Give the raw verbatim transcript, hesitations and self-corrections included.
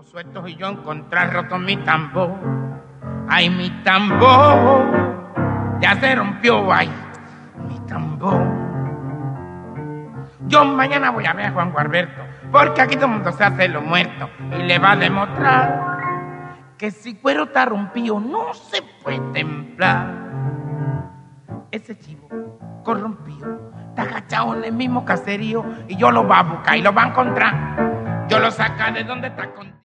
todos sueltos y yo encontrar roto mi tambor. Ay, mi tambor, ya se rompió, ay, mi tambor. Yo mañana voy a ver a Juan Gualberto, porque aquí todo el mundo se hace lo muerto y le va a demostrar que si cuero está rompido no se puede templar. Ese chivo corrompido está agachado en el mismo caserío y yo lo va a buscar y lo va a encontrar. Yo lo sacaré de donde está contigo.